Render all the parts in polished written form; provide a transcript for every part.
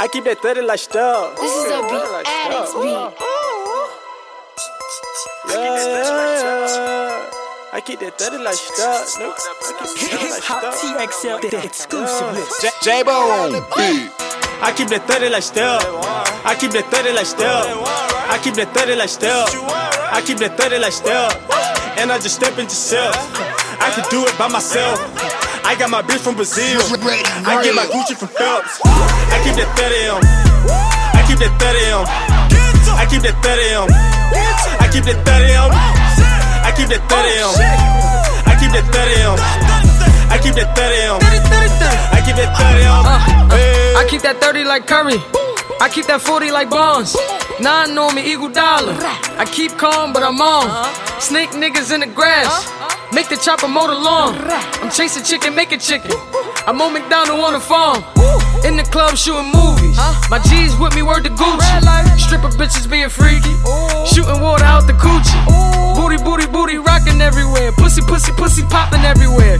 I keep that 30 like stuff. This is a beat addicts beat. Yeah. I keep that 30 like stuff. No, I keep that 30 like Hip-Hop stuff. TXL, the exclusive list. J-Bo. I keep that 30 like stuff. I keep that 30 like stuff. I keep that 30 like stuff. I keep that 30 like stuff. And I just step into self. I can do it by myself. I got my bitch from Brazil. I get my Gucci from Phelps. I keep that 30 on. I keep that 30 on. I keep that 30 on. I keep that 30 on. I keep that 30 on. I keep that 30 on. I keep that 30 on. I keep that 30 on. I keep that 30 like Curry. I keep that 40 like Bonds. 9 on me, equal dollar. I keep calm, but I'm on. Snake niggas in the grass. Make the chopper mow the lawn. I'm chasing chicken, make it chicken. I'm on McDonald on the farm. In the club shooting movies. My G's with me, word to Gucci. Stripper bitches being freaky. Shooting water out the coochie. Booty, booty, booty rocking everywhere. Pussy, pussy, pussy popping everywhere.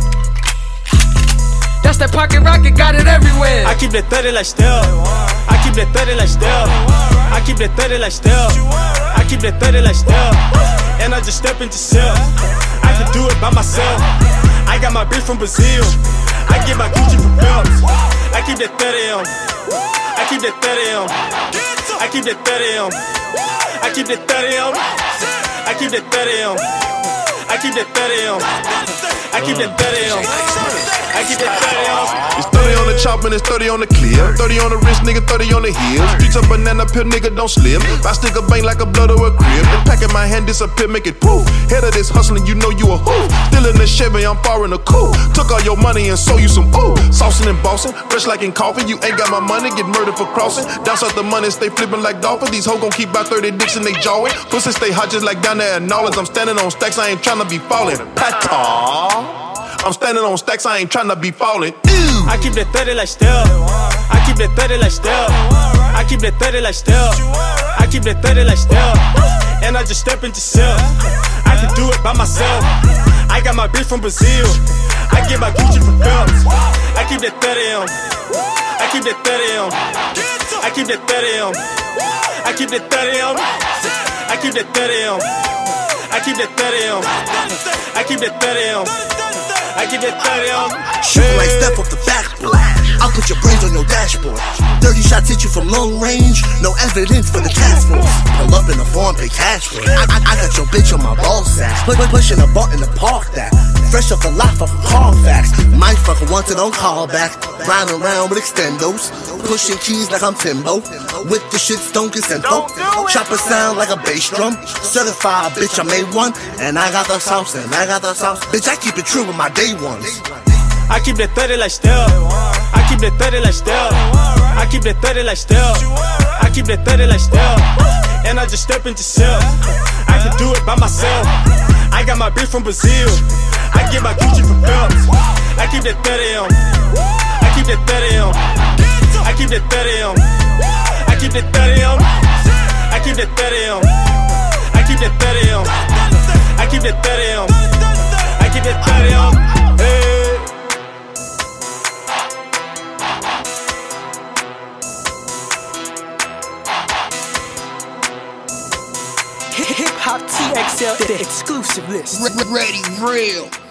That's that pocket rocket, got it everywhere. I keep that 30 like stealth. I keep that 30 like stealth. I keep that 30 like stealth. I keep that 30 like stealth. And I just step into self. I can do it by myself. I got my bitch from Brazil. I get my Gucci from Phelps. I keep that 30 on. I keep that 30 on. I keep that 30 on. I keep that 30 on. I keep that 30 on. I keep that 30 on. I keep that 30 on. I keep that 30 on. It's 30 on the chop and it's 30 on the clear. 30 on the wrist, nigga, 30 on the heels. Streets up banana peel, nigga, don't slip. I stick a bang like a blood or a crib. The pack in my hand disappear, make it poof. Head of this hustling, you know you a hoof. Still in the Chevy, I'm far in the coupe. Took all your money and sold you some ooh. Saucing and bossing, fresh like in coffee. You ain't got my money, get murdered for crossing. Douse out the money, stay flipping like dolphins. These hoes gon' keep about 30 dicks in they jawing. Pussy stay hot just like down there at Nolans. I'm standing on stacks, I ain't tryna be falling. Pata. I'm standing on stacks, I ain't tryna be falling. Ew. I keep that 30 like stealth. I keep that 30 like stealth. I keep that 30 like stealth. I keep that 30 like stealth. And I just step into self. I can do it by myself. I got my bitch from Brazil. I get my Gucci from Phelps. I keep that 30 on. I keep that 30 on. I keep that 30 on. I keep that 30 on. I keep that 30 on. I keep that 30 on. I keep that 30 on. I keep that 30 on. Shooting like Steph off the backboard. I'll put your brains on your dashboard. 30 shots hit you from long range. No evidence for the task force. Pull up in the form, pay cash for it. I got your bitch on my ball sack. Pushing a button to park that. Fresh off the lot from Carfax. Might fucking want it on callback. Riding around with extendos. Pushing keys like I'm Timbo. With the shit don't consent though. Chopper sound like a bass drum. Certified bitch, I made one. And I got the sauce, and I got the sauce. Bitch, I keep it true with my day ones. I keep that 30 like stealth. I keep that 30 like stealth. I keep that 30 like stealth. I keep that 30 like stealth. And I just step into self. I can do it by myself. I got my bitch from Brazil. I get my Gucci from Phelps. I keep that 30 on. I keep that 30 on. I keep that 30 on. I keep that 30 on. I keep that 30 on. I keep that 30 on. I keep that 30 on. I keep that 30 on. Hey. Hip-Hop TXL, the exclusive list. Ready, real.